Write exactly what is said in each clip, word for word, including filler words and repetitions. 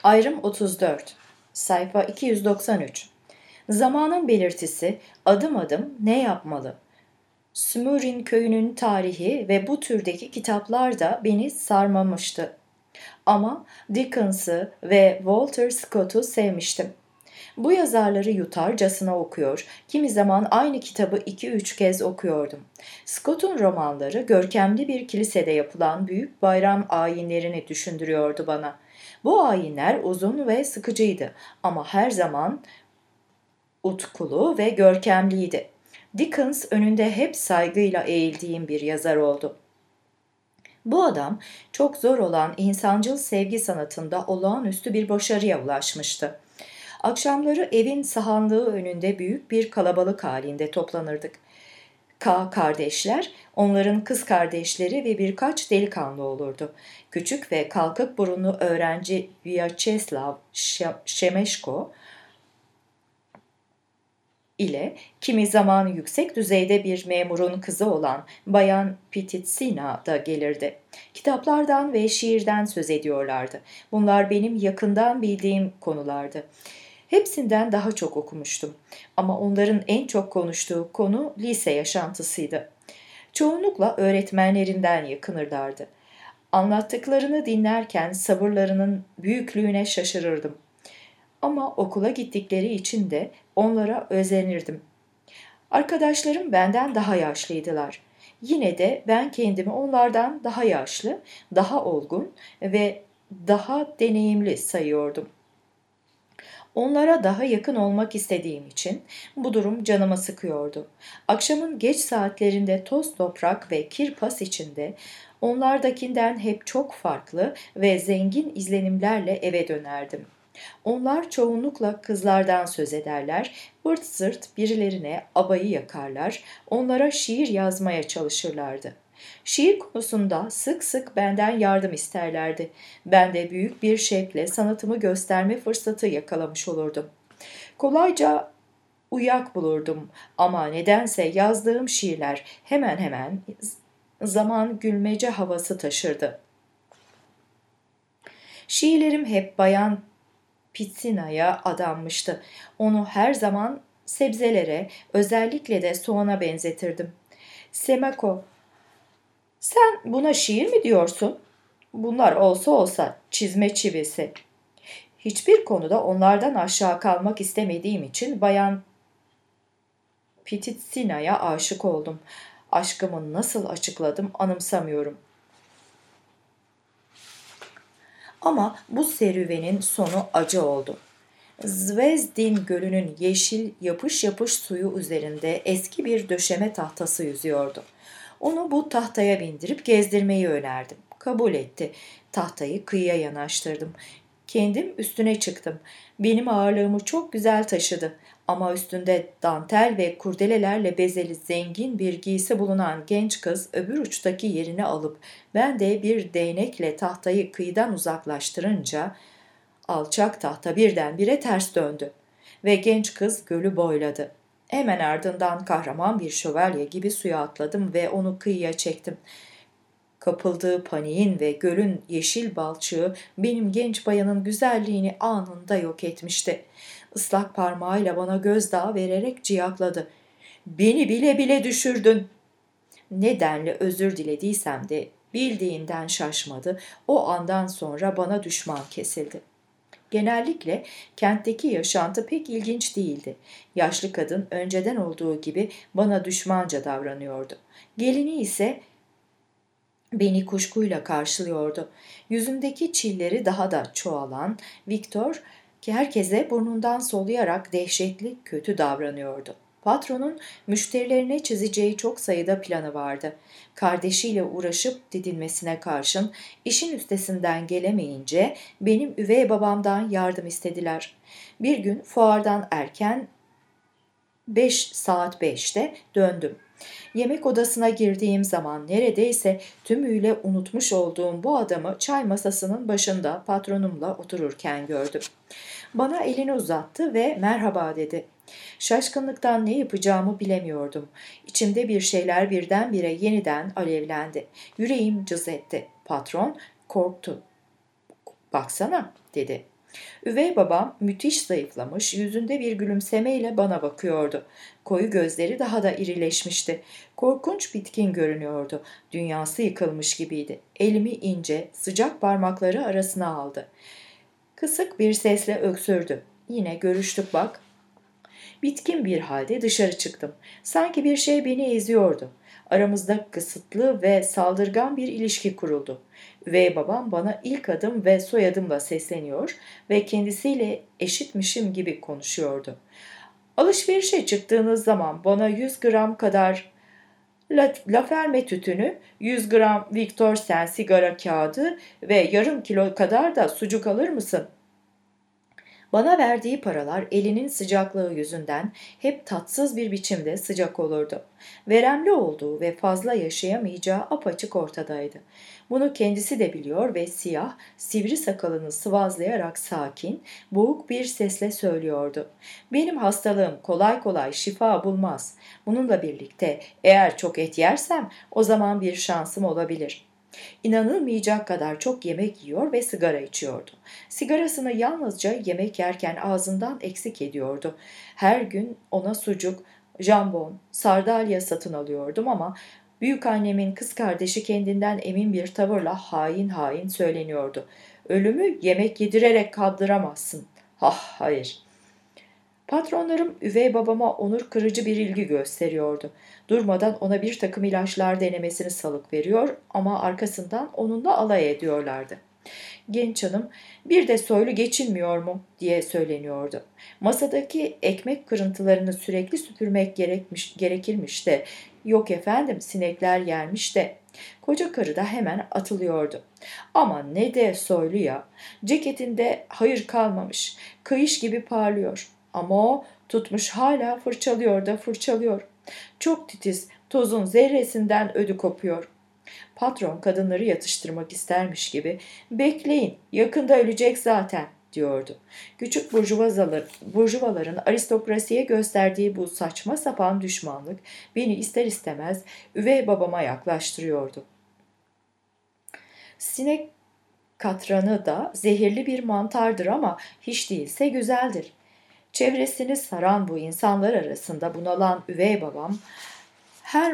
Ayrım otuz dört. Sayfa iki yüz doksan üç. Zamanın belirtisi adım adım ne yapmalı? Smurrin köyünün tarihi ve bu türdeki kitaplar da beni sarmamıştı. Ama Dickens'ı ve Walter Scott'u sevmiştim. Bu yazarları yutarcasına okuyor, kimi zaman aynı kitabı iki üç kez okuyordum. Scott'un romanları görkemli bir kilisede yapılan büyük bayram ayinlerini düşündürüyordu bana. Bu ayinler uzun ve sıkıcıydı ama her zaman utkulu ve görkemliydi. Dickens önünde hep saygıyla eğildiğim bir yazar oldu. Bu adam çok zor olan insancıl sevgi sanatında olağanüstü bir başarıya ulaşmıştı. Akşamları evin sahanlığı önünde büyük bir kalabalık halinde toplanırdık. K kardeşler, onların kız kardeşleri ve birkaç delikanlı olurdu. Küçük ve kalkık burunlu öğrenci Vyacheslav Şemeşko ile kimi zaman yüksek düzeyde bir memurun kızı olan Bayan Pititsina da gelirdi. Kitaplardan ve şiirden söz ediyorlardı. Bunlar benim yakından bildiğim konulardı. Hepsinden daha çok okumuştum. Ama onların en çok konuştuğu konu lise yaşantısıydı. Çoğunlukla öğretmenlerinden yakınırlardı. Anlattıklarını dinlerken sabırlarının büyüklüğüne şaşırırdım. Ama okula gittikleri için de onlara özenirdim. Arkadaşlarım benden daha yaşlıydılar. Yine de ben kendimi onlardan daha yaşlı, daha olgun ve daha deneyimli sayıyordum. Onlara daha yakın olmak istediğim için bu durum canımı sıkıyordu. Akşamın geç saatlerinde toz toprak ve kirpas içinde onlardakinden hep çok farklı ve zengin izlenimlerle eve dönerdim. Onlar çoğunlukla kızlardan söz ederler, vırt zırt birilerine abayı yakarlar, onlara şiir yazmaya çalışırlardı. Şiir konusunda sık sık benden yardım isterlerdi. Ben de büyük bir şevkle sanatımı gösterme fırsatı yakalamış olurdum. Kolayca uyak bulurdum ama nedense yazdığım şiirler hemen hemen zaman gülmece havası taşırdı. Şiirlerim hep Bayan Pitsina'ya adanmıştı. Onu her zaman sebzelere, özellikle de soğana benzetirdim. Semako, sen buna şiir mi diyorsun? Bunlar olsa olsa çizme çivisi. Hiçbir konuda onlardan aşağı kalmak istemediğim için Bayan Pititsina'ya aşık oldum. Aşkımı nasıl açıkladım anımsamıyorum. Ama bu serüvenin sonu acı oldu. Zvezdin Gölü'nün yeşil yapış yapış suyu üzerinde eski bir döşeme tahtası yüzüyordu. Onu bu tahtaya bindirip gezdirmeyi önerdim. Kabul etti. Tahtayı kıyıya yanaştırdım. Kendim üstüne çıktım. Benim ağırlığımı çok güzel taşıdı. Ama üstünde dantel ve kurdelelerle bezeli zengin bir giysi bulunan genç kız öbür uçtaki yerini alıp ben de bir değnekle tahtayı kıyıdan uzaklaştırınca alçak tahta birdenbire ters döndü ve genç kız gölü boyladı. Hemen ardından kahraman bir şövalye gibi suya atladım ve onu kıyıya çektim. Kapıldığı paniğin ve gölün yeşil balçığı benim genç bayanın güzelliğini anında yok etmişti. Islak parmağıyla bana gözdağı vererek ciyakladı. "Beni bile bile düşürdün." Nedenle özür dilediysem de bildiğinden şaşmadı. O andan sonra bana düşman kesildi. Genellikle kentteki yaşantı pek ilginç değildi. Yaşlı kadın önceden olduğu gibi bana düşmanca davranıyordu. Gelini ise beni kuşkuyla karşılıyordu. Yüzündeki çilleri daha da çoğalan Viktor ki herkese burnundan soluyarak dehşetli kötü davranıyordu. Patronun müşterilerine çizeceği çok sayıda planı vardı. Kardeşiyle uğraşıp didinmesine karşın işin üstesinden gelemeyince benim üvey babamdan yardım istediler. Bir gün fuardan erken beş saat beşte döndüm. Yemek odasına girdiğim zaman neredeyse tümüyle unutmuş olduğum bu adamı çay masasının başında patronumla otururken gördüm. Bana elini uzattı ve merhaba dedi. Şaşkınlıktan ne yapacağımı bilemiyordum. İçimde bir şeyler birdenbire yeniden alevlendi. Yüreğim cız etti. Patron korktu. "Baksana," dedi. Üvey babam müthiş zayıflamış, yüzünde bir gülümsemeyle bana bakıyordu. Koyu gözleri daha da irileşmişti. Korkunç bitkin görünüyordu. Dünyası yıkılmış gibiydi. Elimi ince, sıcak parmakları arasına aldı. Kısık bir sesle öksürdü. Yine görüştük bak. Bitkin bir halde dışarı çıktım. Sanki bir şey beni eziyordu. Aramızda kısıtlı ve saldırgan bir ilişki kuruldu. Üvey babam bana ilk adım ve soyadımla sesleniyor ve kendisiyle eşitmişim gibi konuşuyordu. Alışverişe çıktığınız zaman bana yüz gram kadar La, La Ferme tütünü, yüz gram Victor Sen sigara kağıdı ve yarım kilo kadar da sucuk alır mısın? Bana verdiği paralar elinin sıcaklığı yüzünden hep tatsız bir biçimde sıcak olurdu. Veremli olduğu ve fazla yaşayamayacağı apaçık ortadaydı. Bunu kendisi de biliyor ve siyah, sivri sakalını sıvazlayarak sakin, boğuk bir sesle söylüyordu. Benim hastalığım kolay kolay şifa bulmaz. Bununla birlikte eğer çok et yersem o zaman bir şansım olabilir. İnanılmayacak kadar çok yemek yiyor ve sigara içiyordu. Sigarasını yalnızca yemek yerken ağzından eksik ediyordu. Her gün ona sucuk, jambon, sardalya satın alıyordum ama büyükannemin kız kardeşi kendinden emin bir tavırla hain hain söyleniyordu. Ölümü yemek yedirerek kaldıramazsın. Ah hayır. Patronlarım üvey babama onur kırıcı bir ilgi gösteriyordu. Durmadan ona bir takım ilaçlar denemesini salık veriyor ama arkasından onunla alay ediyorlardı. Genç hanım, bir de soylu geçilmiyor mu diye söyleniyordu. Masadaki ekmek kırıntılarını sürekli süpürmek gerekmiş, gerekirmiş de, yok efendim sinekler yermiş de. Koca karı da hemen atılıyordu. Ama ne de soylu ya, ceketinde hayır kalmamış, kayış gibi parlıyor. Ama o tutmuş hala fırçalıyor da fırçalıyor. Çok titiz, tozun zerresinden ödü kopuyor. Patron kadınları yatıştırmak istermiş gibi "Bekleyin, yakında ölecek zaten." diyordu. Küçük burjuvazalar, burjuvaların aristokrasiye gösterdiği bu saçma sapan düşmanlık beni ister istemez üvey babama yaklaştırıyordu. Sinek katranı da zehirli bir mantardır ama hiç değilse güzeldir. Çevresini saran bu insanlar arasında bunalan üvey babam her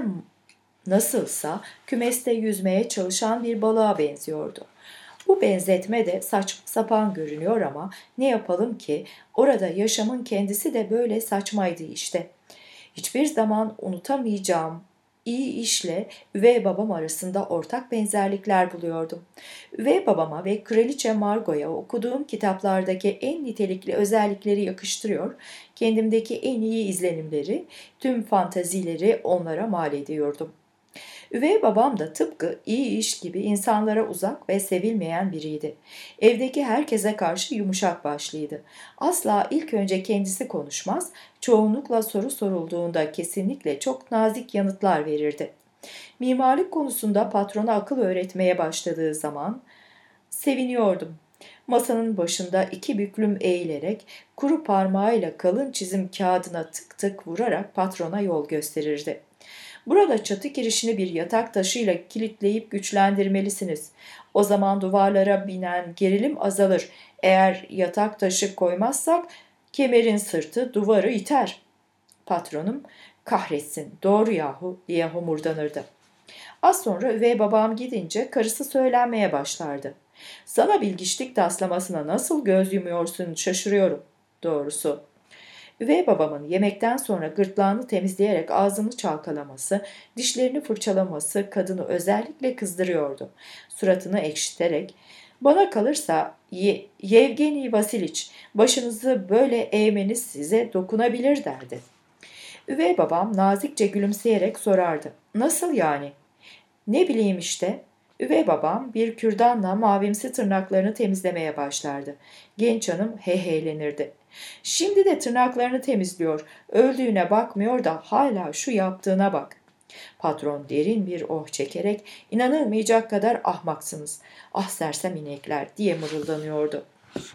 nasılsa kümeste yüzmeye çalışan bir balığa benziyordu. Bu benzetme de saçma sapan görünüyor ama ne yapalım ki orada yaşamın kendisi de böyle saçmaydı işte. Hiçbir zaman unutamayacağım iyi işle üvey babam arasında ortak benzerlikler buluyordum. Üvey babama ve Kraliçe Margot'a okuduğum kitaplardaki en nitelikli özellikleri yakıştırıyor, kendimdeki en iyi izlenimleri, tüm fantazileri onlara mal ediyordum. Üvey babam da tıpkı iyi iş gibi insanlara uzak ve sevilmeyen biriydi. Evdeki herkese karşı yumuşak başlıydı. Asla ilk önce kendisi konuşmaz, çoğunlukla soru sorulduğunda kesinlikle çok nazik yanıtlar verirdi. Mimarlık konusunda patrona akıl öğretmeye başladığı zaman seviniyordum. Masanın başında iki büklüm eğilerek kuru parmağıyla kalın çizim kağıdına tık tık vurarak patrona yol gösterirdi. Burada çatı girişini bir yatak taşıyla kilitleyip güçlendirmelisiniz. O zaman duvarlara binen gerilim azalır. Eğer yatak taşı koymazsak kemerin sırtı duvarı iter. Patronum, kahretsin doğru yahu diye homurdanırdı. Az sonra üvey babam gidince karısı söylenmeye başlardı. Sana bilgiçlik taslamasına nasıl göz yumuyorsun şaşırıyorum doğrusu. Üvey babamın yemekten sonra gırtlağını temizleyerek ağzını çalkalaması, dişlerini fırçalaması kadını özellikle kızdırıyordu. Suratını ekşiterek, "Bana kalırsa Ye- Yevgeni Vasiliç, başınızı böyle eğmeniz size dokunabilir." derdi. Üvey babam nazikçe gülümseyerek sorardı. "Nasıl yani?" "Ne bileyim işte." Üvey babam bir kürdanla mavimsi tırnaklarını temizlemeye başlardı. Genç hanım heyheylenirdi. "Şimdi de tırnaklarını temizliyor. Öldüğüne bakmıyor da hala şu yaptığına bak." Patron derin bir oh çekerek "İnanılmayacak kadar ahmaksınız. Ah sersem inekler." diye mırıldanıyordu.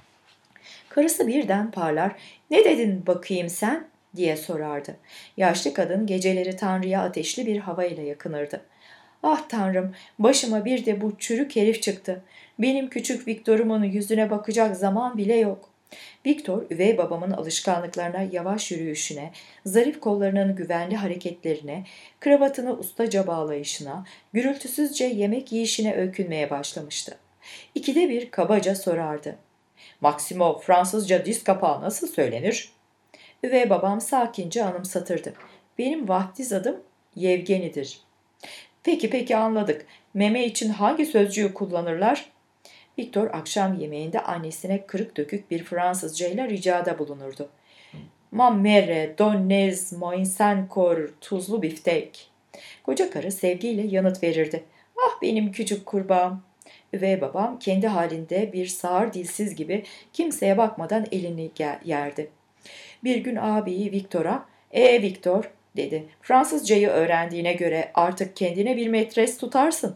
Karısı birden parlar. "Ne dedin bakayım sen?" diye sorardı. Yaşlı kadın geceleri Tanrı'ya ateşli bir havayla yakınırdı. "Ah Tanrım, başıma bir de bu çürük herif çıktı. Benim küçük Viktor'umun yüzüne bakacak zaman bile yok. Viktor, üvey babamın alışkanlıklarına, yavaş yürüyüşüne, zarif kollarının güvenli hareketlerine, kravatını ustaca bağlayışına, gürültüsüzce yemek yiyişine öykünmeye başlamıştı. İkide bir kabaca sorardı. Maximo, Fransızca diz kapağı nasıl söylenir? Üvey babam sakince anımsatırdı. Benim vahdiz adım Yevgeni'dir. Peki peki anladık. Meme için hangi sözcüğü kullanırlar? Viktor akşam yemeğinde annesine kırık dökük bir Fransızca ile ricada bulunurdu. Mammere, donnez, moinsenkor, tuzlu biftek. Koca karı sevgiyle yanıt verirdi. Ah benim küçük kurbağam. Üvey babam kendi halinde bir sağır dilsiz gibi kimseye bakmadan elini yerdi. Bir gün ağabeyi Viktor'a, ''Ee Viktor'' dedi. ''Fransızcayı öğrendiğine göre artık kendine bir metres tutarsın.''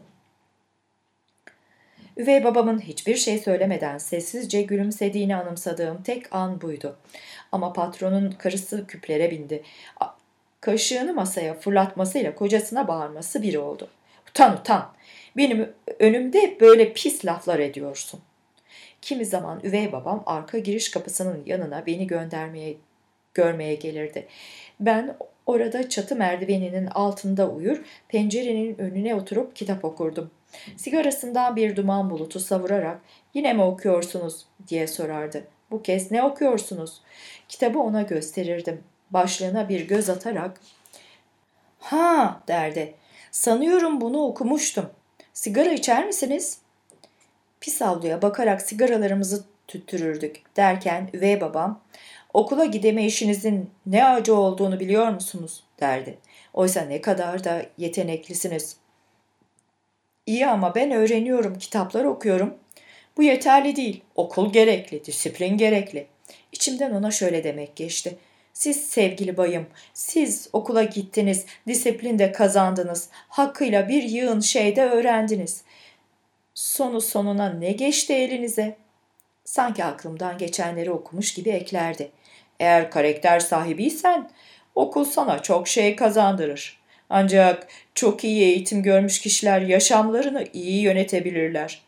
Üvey babamın hiçbir şey söylemeden sessizce gülümsediğini anımsadığım tek an buydu. Ama patronun karısı küplere bindi. Kaşığını masaya fırlatmasıyla kocasına bağırması bir oldu. ''Utan utan! Benim önümde böyle pis laflar ediyorsun.'' Kimi zaman üvey babam arka giriş kapısının yanına beni göndermeye görmeye gelirdi. Ben orada çatı merdiveninin altında uyur, pencerenin önüne oturup kitap okurdum. Sigarasından bir duman bulutu savurarak ''Yine mi okuyorsunuz?'' diye sorardı. ''Bu kez ne okuyorsunuz?'' Kitabı ona gösterirdim. Başlığına bir göz atarak ''Ha'' derdi. ''Sanıyorum bunu okumuştum. Sigara içer misiniz?'' Pis avluya bakarak sigaralarımızı tüttürürdük derken üvey babam ''Okula gideme işinizin ne acı olduğunu biliyor musunuz?'' derdi. ''Oysa ne kadar da yeteneklisiniz.'' ''İyi ama ben öğreniyorum, kitaplar okuyorum.'' ''Bu yeterli değil. Okul gerekli, disiplin gerekli.'' İçimden ona şöyle demek geçti. ''Siz sevgili bayım, siz okula gittiniz, disiplin de kazandınız, hakkıyla bir yığın şey de öğrendiniz. Sonu sonuna ne geçti elinize?'' Sanki aklımdan geçenleri okumuş gibi eklerdi. ''Eğer karakter sahibiysen okul sana çok şey kazandırır. Ancak çok iyi eğitim görmüş kişiler yaşamlarını iyi yönetebilirler.''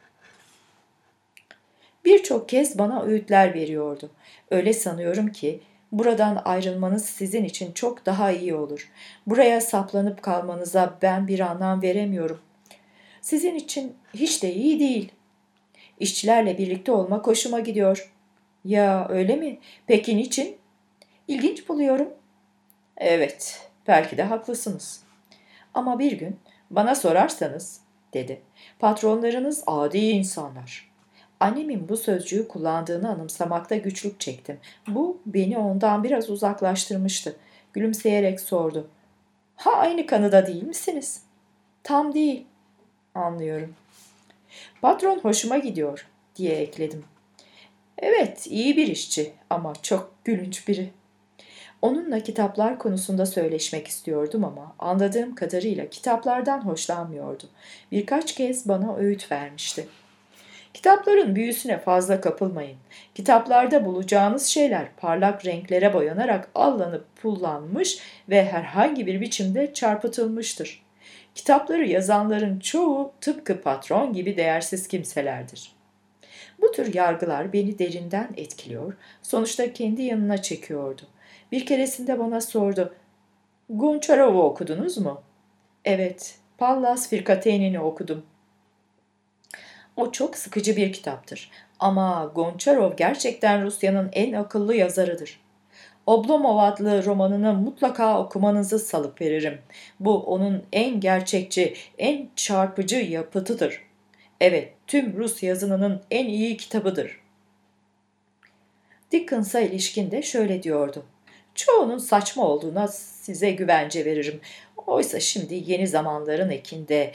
Birçok kez bana öğütler veriyordu. Öyle sanıyorum ki buradan ayrılmanız sizin için çok daha iyi olur. Buraya saplanıp kalmanıza ben bir anlam veremiyorum. Sizin için hiç de iyi değil. İşçilerle birlikte olmak hoşuma gidiyor. Ya öyle mi? Peki niçin? İlginç buluyorum. Evet, belki de haklısınız. Ama bir gün bana sorarsanız, dedi, patronlarınız adi insanlar. Annemin bu sözcüğü kullandığını anımsamakta güçlük çektim. Bu beni ondan biraz uzaklaştırmıştı. Gülümseyerek sordu. Ha aynı kanıda değil misiniz? Tam değil. Anlıyorum. Patron hoşuma gidiyor diye ekledim. Evet, iyi bir işçi ama çok gülünç biri. Onunla kitaplar konusunda söyleşmek istiyordum ama anladığım kadarıyla kitaplardan hoşlanmıyordu. Birkaç kez bana öğüt vermişti. Kitapların büyüsüne fazla kapılmayın. Kitaplarda bulacağınız şeyler parlak renklere boyanarak allanıp pullanmış ve herhangi bir biçimde çarpıtılmıştır. Kitapları yazanların çoğu tıpkı patron gibi değersiz kimselerdir. Bu tür yargılar beni derinden etkiliyor, sonuçta kendi yanına çekiyordu. Bir keresinde bana sordu, ''Gonçarov'u okudunuz mu?'' ''Evet, Pallas Firkateyn'ini okudum.'' O çok sıkıcı bir kitaptır. Ama Gonçarov gerçekten Rusya'nın en akıllı yazarıdır. Oblomov adlı romanını mutlaka okumanızı salık veririm. Bu onun en gerçekçi, en çarpıcı yapıtıdır. Evet, tüm Rus yazınının en iyi kitabıdır. Dickens'a ilişkin de şöyle diyordu. Çoğunun saçma olduğuna size güvence veririm. Oysa şimdi yeni zamanların ekinde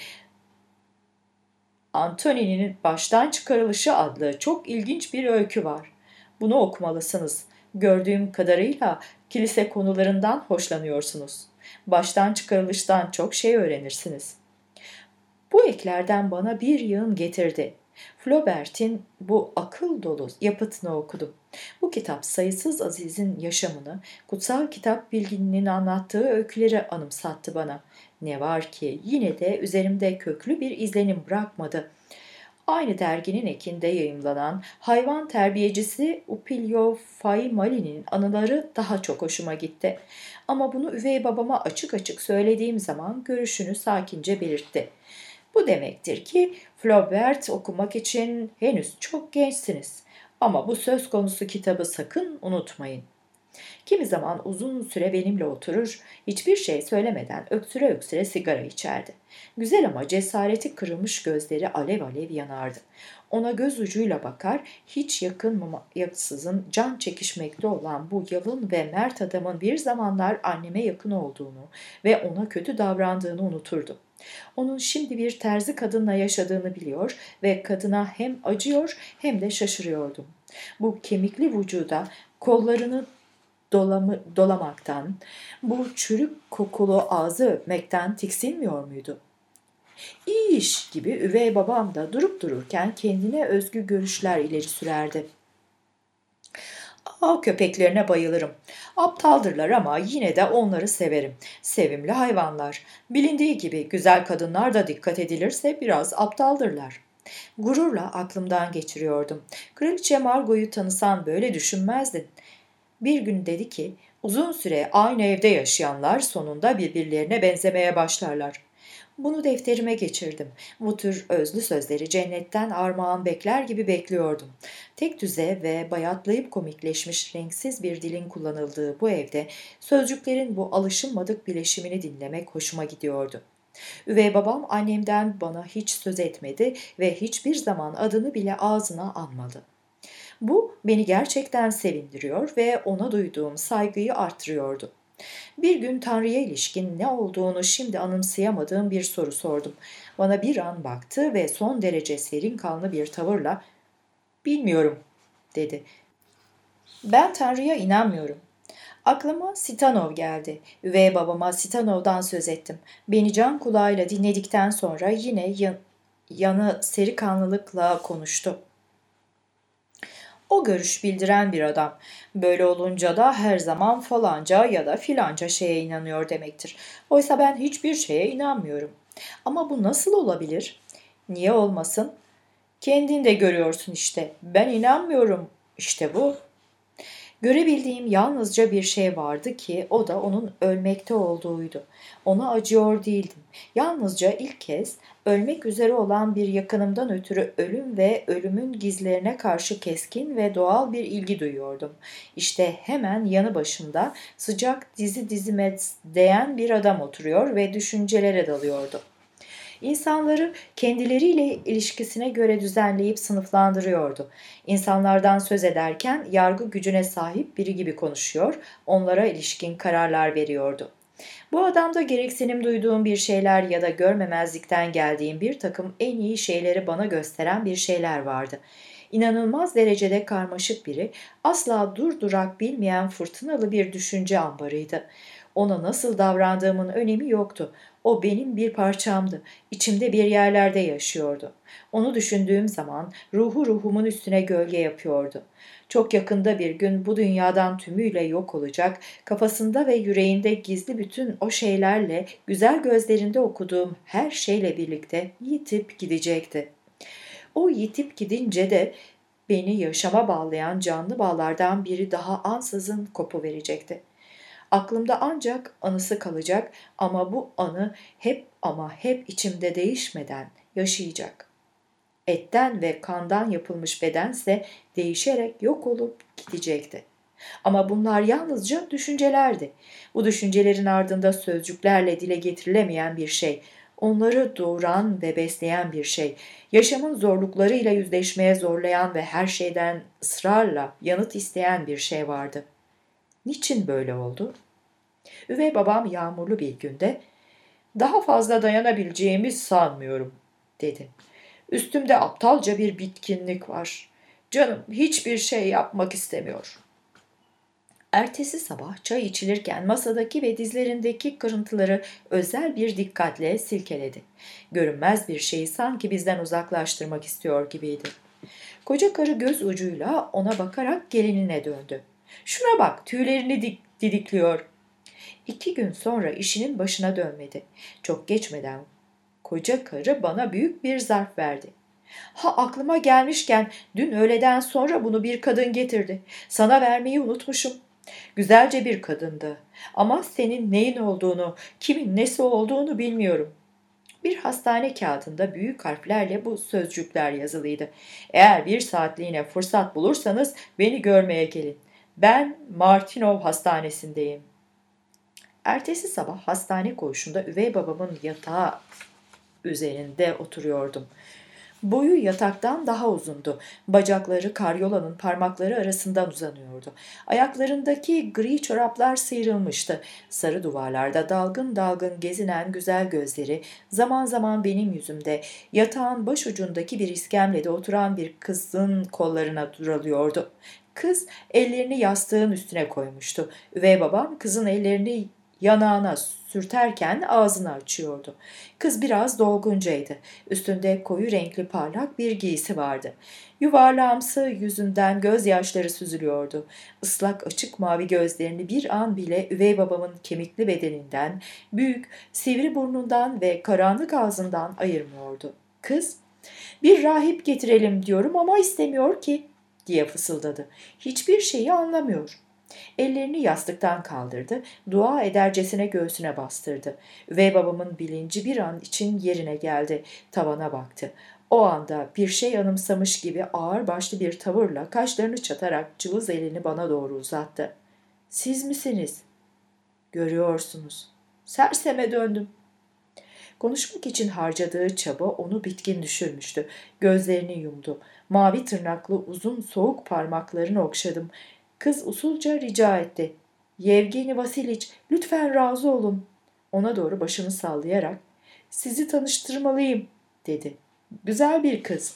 Antony'nin Baştan Çıkarılışı adlı çok ilginç bir öykü var. Bunu okumalısınız. Gördüğüm kadarıyla kilise konularından hoşlanıyorsunuz. Baştan çıkarılıştan çok şey öğrenirsiniz. Bu eklerden bana bir yığın getirdi. Flaubert'in bu akıl dolu yapıtını okudum. Bu kitap sayısız azizin yaşamını, kutsal kitap bilgininin anlattığı öyküleri anımsattı bana. Ne var ki yine de üzerimde köklü bir izlenim bırakmadı. Aynı derginin ekinde yayımlanan hayvan terbiyecisi Upilio Faimali'nin anıları daha çok hoşuma gitti. Ama bunu üvey babama açık açık söylediğim zaman görüşünü sakince belirtti. Bu demektir ki Flaubert okumak için henüz çok gençsiniz. Ama bu söz konusu kitabı sakın unutmayın. Kimi zaman uzun süre benimle oturur, hiçbir şey söylemeden öksüre öksüre sigara içerdi. Güzel ama cesareti kırılmış gözleri alev alev yanardı. Ona göz ucuyla bakar, hiç yakınmaksızın can çekişmekte olan bu yalın ve mert adamın bir zamanlar anneme yakın olduğunu ve ona kötü davrandığını unuturdu. Onun şimdi bir terzi kadınla yaşadığını biliyor ve kadına hem acıyor hem de şaşırıyordum. Bu kemikli vücuda kollarını dolamı, dolamaktan, bu çürük kokulu ağzı öpmekten tiksinmiyor muydu? İyi iş gibi üvey babam da durup dururken kendine özgü görüşler ileri sürerdi. Av köpeklerine bayılırım. Aptaldırlar ama yine de onları severim. Sevimli hayvanlar. Bilindiği gibi güzel kadınlar da dikkat edilirse biraz aptaldırlar. Gururla aklımdan geçiriyordum. Kraliçe Margot'u tanısan böyle düşünmezdin. Bir gün dedi ki, uzun süre aynı evde yaşayanlar sonunda birbirlerine benzemeye başlarlar. Bunu defterime geçirdim. Bu tür özlü sözleri cennetten armağan bekler gibi bekliyordum. Tek düze ve bayatlayıp komikleşmiş renksiz bir dilin kullanıldığı bu evde sözcüklerin bu alışılmadık bileşimini dinlemek hoşuma gidiyordu. Üvey babam annemden bana hiç söz etmedi ve hiçbir zaman adını bile ağzına almadı. Bu beni gerçekten sevindiriyor ve ona duyduğum saygıyı artırıyordu. Bir gün Tanrı'ya ilişkin ne olduğunu şimdi anımsayamadığım bir soru sordum. Bana bir an baktı ve son derece serin kanlı bir tavırla "Bilmiyorum," dedi. "Ben Tanrı'ya inanmıyorum." Aklıma Sitanov geldi. Üvey babama Sitanov'dan söz ettim. Beni can kulağıyla dinledikten sonra yine yan, yanı seri kanlılıkla konuştu. O görüş bildiren bir adam. Böyle olunca da her zaman falanca ya da filanca şeye inanıyor demektir. Oysa ben hiçbir şeye inanmıyorum. Ama bu nasıl olabilir? Niye olmasın? Kendin de görüyorsun işte. Ben inanmıyorum. İşte bu. Görebildiğim yalnızca bir şey vardı ki o da onun ölmekte olduğuydu. Ona acıyor değildim. Yalnızca ilk kez ölmek üzere olan bir yakınımdan ötürü ölüm ve ölümün gizlerine karşı keskin ve doğal bir ilgi duyuyordum. İşte hemen yanı başımda sıcak dizi dizime değen bir adam oturuyor ve düşüncelere dalıyordu. İnsanları kendileriyle ilişkisine göre düzenleyip sınıflandırıyordu. İnsanlardan söz ederken yargı gücüne sahip biri gibi konuşuyor, onlara ilişkin kararlar veriyordu. Bu adamda gereksinim duyduğum bir şeyler ya da görmemezlikten geldiğim bir takım en iyi şeyleri bana gösteren bir şeyler vardı. İnanılmaz derecede karmaşık biri, asla durdurak bilmeyen fırtınalı bir düşünce ambarıydı. Ona nasıl davrandığımın önemi yoktu. O benim bir parçamdı. İçimde bir yerlerde yaşıyordu. Onu düşündüğüm zaman ruhu ruhumun üstüne gölge yapıyordu. Çok yakında bir gün bu dünyadan tümüyle yok olacak, kafasında ve yüreğinde gizli bütün o şeylerle, güzel gözlerinde okuduğum her şeyle birlikte yitip gidecekti. O yitip gidince de beni yaşama bağlayan canlı bağlardan biri daha ansızın kopuverecekti. Aklımda ancak anısı kalacak ama bu anı hep ama hep içimde değişmeden yaşayacak. Etten ve kandan yapılmış bedense değişerek yok olup gidecekti. Ama bunlar yalnızca düşüncelerdi. Bu düşüncelerin ardında sözcüklerle dile getirilemeyen bir şey, onları doğuran ve besleyen bir şey, yaşamın zorluklarıyla yüzleşmeye zorlayan ve her şeyden ısrarla yanıt isteyen bir şey vardı. Niçin böyle oldu? Üvey babam yağmurlu bir günde, "Daha fazla dayanabileceğimi sanmıyorum," dedi. "Üstümde aptalca bir bitkinlik var. Canım hiçbir şey yapmak istemiyor." Ertesi sabah çay içilirken masadaki ve dizlerindeki kırıntıları özel bir dikkatle silkeledi. Görünmez bir şeyi sanki bizden uzaklaştırmak istiyor gibiydi. Koca karı göz ucuyla ona bakarak gelinine döndü. "Şuna bak, tüylerini dik didikliyor." İki gün sonra işinin başına dönmedi. Çok geçmeden koca karı bana büyük bir zarf verdi. Ha, aklıma gelmişken dün öğleden sonra bunu bir kadın getirdi. Sana vermeyi unutmuşum. Güzelce bir kadındı. Ama senin neyin olduğunu, kimin nesi olduğunu bilmiyorum. Bir hastane kağıdında büyük harflerle bu sözcükler yazılıydı. Eğer bir saatliğine fırsat bulursanız beni görmeye gelin. Ben Martinov Hastanesi'ndeyim. Ertesi sabah hastane koğuşunda üvey babamın yatağı üzerinde oturuyordum. Boyu yataktan daha uzundu. Bacakları karyolanın parmakları arasından uzanıyordu. Ayaklarındaki gri çoraplar sıyrılmıştı. Sarı duvarlarda dalgın dalgın gezinen güzel gözleri zaman zaman benim yüzümde, yatağın başucundaki bir iskemlede oturan bir kızın kollarına duralıyordu. Kız ellerini yastığın üstüne koymuştu. Üvey babam kızın ellerini yanağına sürterken ağzını açıyordu. Kız biraz dolguncaydı. Üstünde koyu renkli parlak bir giysi vardı. Yuvarlağımsı yüzünden gözyaşları süzülüyordu. Islak açık mavi gözlerini bir an bile üvey babamın kemikli bedeninden, büyük, sivri burnundan ve karanlık ağzından ayırmıyordu. Kız, "Bir rahip getirelim diyorum ama istemiyor ki," diye fısıldadı. "Hiçbir şeyi anlamıyor." Ellerini yastıktan kaldırdı, dua edercesine göğsüne bastırdı. Üvey babamın bilinci bir an için yerine geldi, tavana baktı. O anda bir şey anımsamış gibi ağır başlı bir tavırla kaşlarını çatarak cılız elini bana doğru uzattı. "Siz misiniz?" "Görüyorsunuz." Serseme döndüm. Konuşmak için harcadığı çaba onu bitkin düşürmüştü. Gözlerini yumdu. Mavi tırnaklı uzun soğuk parmaklarını okşadım. Kız usulca rica etti. "Yevgeni Vasiliç, lütfen razı olun." Ona doğru başını sallayarak, "Sizi tanıştırmalıyım," dedi. "Güzel bir kız."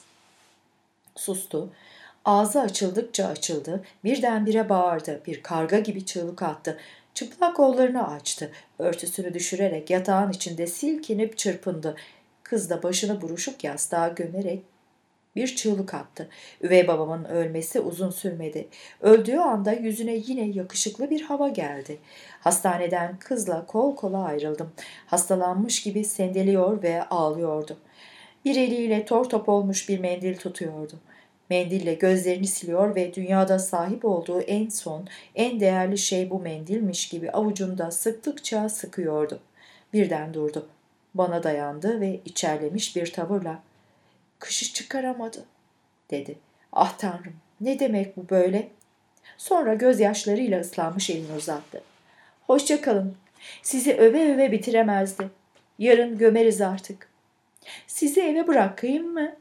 Sustu. Ağzı açıldıkça açıldı. Birdenbire bağırdı. Bir karga gibi çığlık attı. Çıplak kollarını açtı. Örtüsünü düşürerek yatağın içinde silkinip çırpındı. Kız da başını buruşuk yastığa gömerek bir çığlık attı. Üvey babamın ölmesi uzun sürmedi. Öldüğü anda yüzüne yine yakışıklı bir hava geldi. Hastaneden kızla kol kola ayrıldım. Hastalanmış gibi sendeliyor ve ağlıyordu. Bir eliyle tor top olmuş bir mendil tutuyordu. Mendille gözlerini siliyor ve dünyada sahip olduğu en son, en değerli şey bu mendilmiş gibi avucunda sıktıkça sıkıyordu. Birden durdu. Bana dayandı ve içerlemiş bir tavırla, "Kışı çıkaramadı," dedi. "Ah Tanrım, ne demek bu böyle?" Sonra gözyaşlarıyla ıslanmış elini uzattı. "Hoşça kalın. Sizi öve öve bitiremezdi. Yarın gömeriz artık. Sizi eve bırakayım mı?"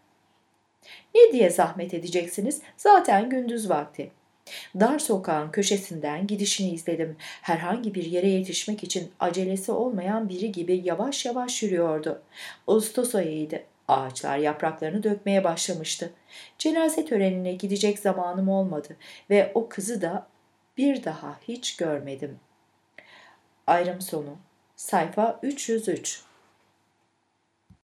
"Ne diye zahmet edeceksiniz? Zaten gündüz vakti." Dar sokağın köşesinden gidişini izledim. Herhangi bir yere yetişmek için acelesi olmayan biri gibi yavaş yavaş yürüyordu. Ağustos ayıydı. Ağaçlar yapraklarını dökmeye başlamıştı. Cenaze törenine gidecek zamanım olmadı ve o kızı da bir daha hiç görmedim. Ayrım sonu. Sayfa üç yüz üç.